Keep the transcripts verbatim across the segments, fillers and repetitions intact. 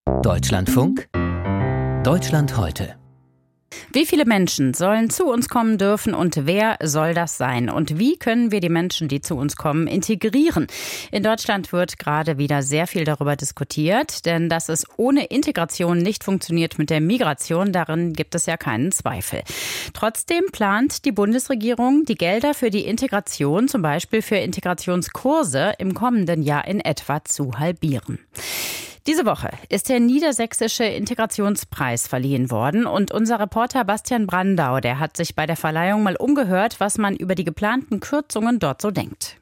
Deutschlandfunk, Deutschland heute. Wie viele Menschen sollen zu uns kommen dürfen und wer soll das sein? Und wie können wir die Menschen, die zu uns kommen, integrieren? In Deutschland wird gerade wieder sehr viel darüber diskutiert, denn dass es ohne Integration nicht funktioniert mit der Migration, darin gibt es ja keinen Zweifel. Trotzdem plant die Bundesregierung, die Gelder für die Integration, zum Beispiel für Integrationskurse, im kommenden Jahr in etwa zu halbieren. Diese Woche ist der Niedersächsische Integrationspreis verliehen worden und unser Reporter Bastian Brandau, der hat sich bei der Verleihung mal umgehört, was man über die geplanten Kürzungen dort so denkt.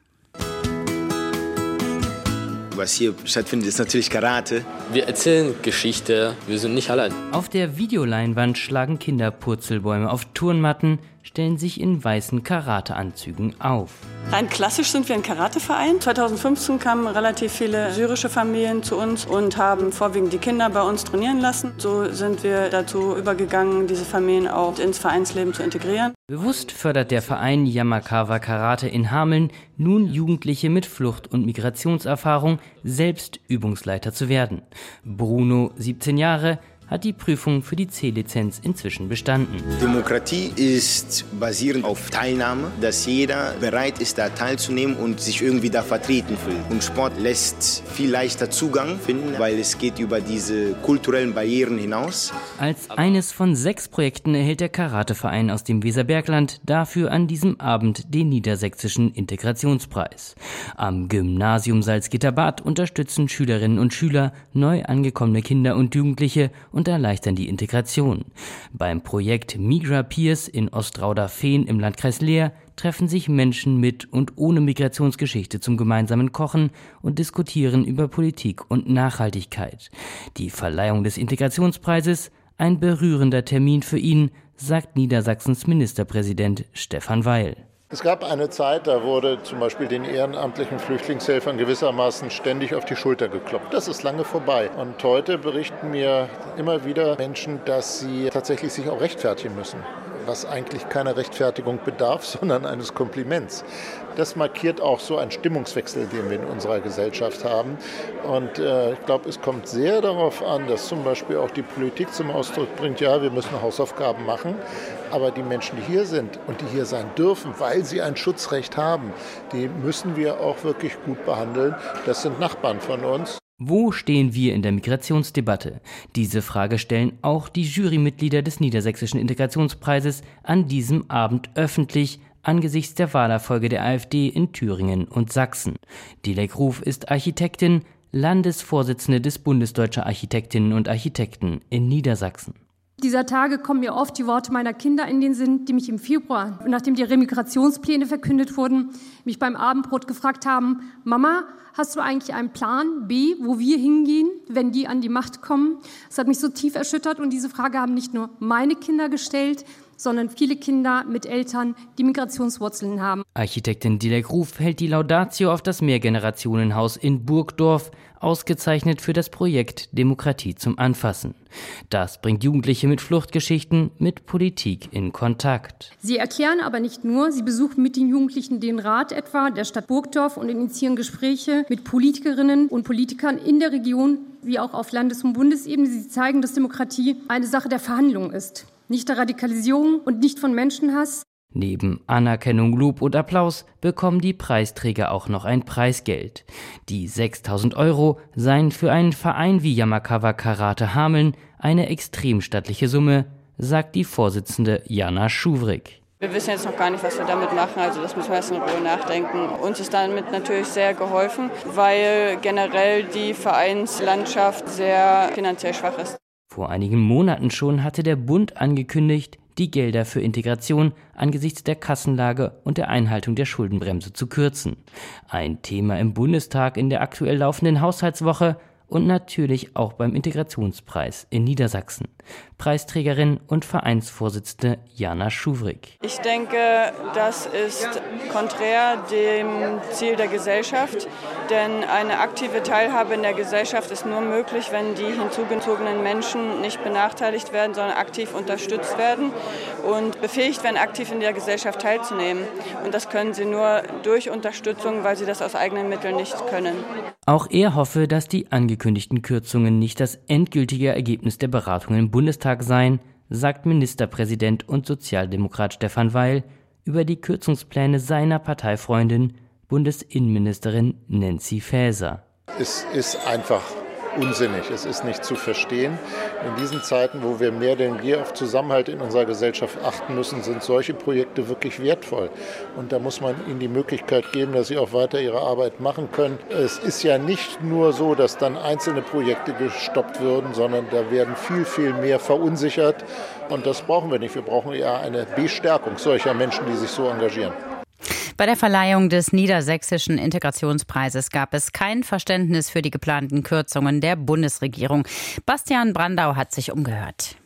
Was hier stattfindet, ist natürlich Karate. Wir erzählen Geschichte, wir sind nicht allein. Auf der Videoleinwand schlagen Kinder Purzelbäume auf Turnmatten, stellen sich in weißen Karateanzügen auf. Rein klassisch sind wir ein Karateverein. zweitausendfünfzehn kamen relativ viele syrische Familien zu uns und haben vorwiegend die Kinder bei uns trainieren lassen. So sind wir dazu übergegangen, diese Familien auch ins Vereinsleben zu integrieren. Bewusst fördert der Verein Yamakawa Karate in Hameln nun Jugendliche mit Flucht- und Migrationserfahrung, selbst Übungsleiter zu werden. Bruno, siebzehn Jahre, hat die Prüfung für die C-Lizenz inzwischen bestanden. Demokratie ist basierend auf Teilnahme, dass jeder bereit ist, da teilzunehmen und sich irgendwie da vertreten fühlt. Und Sport lässt viel leichter Zugang finden, weil es geht über diese kulturellen Barrieren hinaus. Als eines von sechs Projekten erhält der Karateverein aus dem Weserbergland dafür an diesem Abend den Niedersächsischen Integrationspreis. Am Gymnasium Salzgitter-Bad unterstützen Schülerinnen und Schüler neu angekommene Kinder und Jugendliche und erleichtern die Integration. Beim Projekt Migra Peers in Ostrauder-Fehn im Landkreis Leer treffen sich Menschen mit und ohne Migrationsgeschichte zum gemeinsamen Kochen und diskutieren über Politik und Nachhaltigkeit. Die Verleihung des Integrationspreises, ein berührender Termin für ihn, sagt Niedersachsens Ministerpräsident Stefan Weil. Es gab eine Zeit, da wurde zum Beispiel den ehrenamtlichen Flüchtlingshelfern gewissermaßen ständig auf die Schulter geklopft. Das ist lange vorbei. Und heute berichten mir immer wieder Menschen, dass sie tatsächlich sich auch rechtfertigen müssen. Was eigentlich keiner Rechtfertigung bedarf, sondern eines Kompliments. Das markiert auch so einen Stimmungswechsel, den wir in unserer Gesellschaft haben. Und äh, ich glaube, es kommt sehr darauf an, dass zum Beispiel auch die Politik zum Ausdruck bringt, ja, wir müssen Hausaufgaben machen. Aber die Menschen, die hier sind und die hier sein dürfen, weil sie ein Schutzrecht haben, die müssen wir auch wirklich gut behandeln. Das sind Nachbarn von uns. Wo stehen wir in der Migrationsdebatte? Diese Frage stellen auch die Jurymitglieder des Niedersächsischen Integrationspreises an diesem Abend öffentlich angesichts der Wahlerfolge der AfD in Thüringen und Sachsen. Dilek Ruf ist Architektin, Landesvorsitzende des Bundes Deutscher Architektinnen und Architekten in Niedersachsen. Dieser Tage kommen mir oft die Worte meiner Kinder in den Sinn, die mich im Februar, nachdem die Remigrationspläne verkündet wurden, mich beim Abendbrot gefragt haben: Mama, hast du eigentlich einen Plan B, wo wir hingehen, wenn die an die Macht kommen? Das hat mich so tief erschüttert und diese Frage haben nicht nur meine Kinder gestellt, sondern viele Kinder mit Eltern, die Migrationswurzeln haben. Architektin Dilek Ruf hält die Laudatio auf das Mehrgenerationenhaus in Burgdorf, ausgezeichnet für das Projekt Demokratie zum Anfassen. Das bringt Jugendliche mit Fluchtgeschichten mit Politik in Kontakt. Sie erklären aber nicht nur, sie besuchen mit den Jugendlichen den Rat etwa der Stadt Burgdorf und initiieren Gespräche mit Politikerinnen und Politikern in der Region, wie auch auf Landes- und Bundesebene. Sie zeigen, dass Demokratie eine Sache der Verhandlung ist, nicht der Radikalisierung und nicht von Menschenhass. Neben Anerkennung, Lob und Applaus bekommen die Preisträger auch noch ein Preisgeld. Die sechstausend Euro seien für einen Verein wie Yamakawa Karate Hameln eine extrem stattliche Summe, sagt die Vorsitzende Jana Schuvrik. Wir wissen jetzt noch gar nicht, was wir damit machen, also das müssen wir erst in Ruhe nachdenken. Uns ist damit natürlich sehr geholfen, weil generell die Vereinslandschaft sehr finanziell schwach ist. Vor einigen Monaten schon hatte der Bund angekündigt, die Gelder für Integration angesichts der Kassenlage und der Einhaltung der Schuldenbremse zu kürzen. Ein Thema im Bundestag in der aktuell laufenden Haushaltswoche und natürlich auch beim Integrationspreis in Niedersachsen. Preisträgerin und Vereinsvorsitzende Jana Schuvrik. Ich denke, das ist konträr dem Ziel der Gesellschaft, denn eine aktive Teilhabe in der Gesellschaft ist nur möglich, wenn die hinzugezogenen Menschen nicht benachteiligt werden, sondern aktiv unterstützt werden und befähigt werden, aktiv in der Gesellschaft teilzunehmen. Und das können sie nur durch Unterstützung, weil sie das aus eigenen Mitteln nicht können. Auch er hoffe, dass die angekündigte angekündigten Kürzungen nicht das endgültige Ergebnis der Beratungen im Bundestag seien, sagt Ministerpräsident und Sozialdemokrat Stefan Weil über die Kürzungspläne seiner Parteifreundin, Bundesinnenministerin Nancy Faeser. Es ist einfach unsinnig, es ist nicht zu verstehen. In diesen Zeiten, wo wir mehr denn je auf Zusammenhalt in unserer Gesellschaft achten müssen, sind solche Projekte wirklich wertvoll. Und da muss man ihnen die Möglichkeit geben, dass sie auch weiter ihre Arbeit machen können. Es ist ja nicht nur so, dass dann einzelne Projekte gestoppt würden, sondern da werden viel, viel mehr verunsichert. Und das brauchen wir nicht. Wir brauchen eher eine Bestärkung solcher Menschen, die sich so engagieren. Bei der Verleihung des Niedersächsischen Integrationspreises gab es kein Verständnis für die geplanten Kürzungen der Bundesregierung. Bastian Brandau hat sich umgehört.